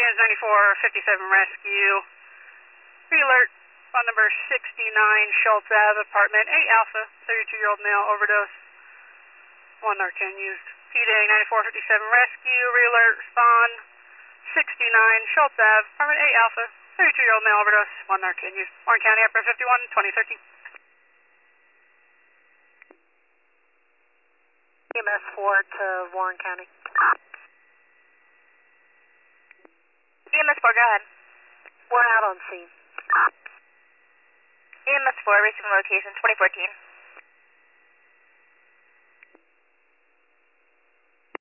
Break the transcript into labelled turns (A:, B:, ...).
A: Cairns 9457 rescue. Pre-alert, phone number 69 Schultz Ave, apartment 8 Alpha, 32-year-old male overdose. 1 Narcan used. PDA 9457 rescue, re-alert, respond. 69 Schultz Ave, apartment 8 Alpha, 32-year-old male overdose. 1 Narcan used. Warren County, April 51, 2013.
B: EMS 4 to Warren County.
C: EMS 4, go ahead.
B: We're out on scene.
C: EMS 4, receiving location 2014.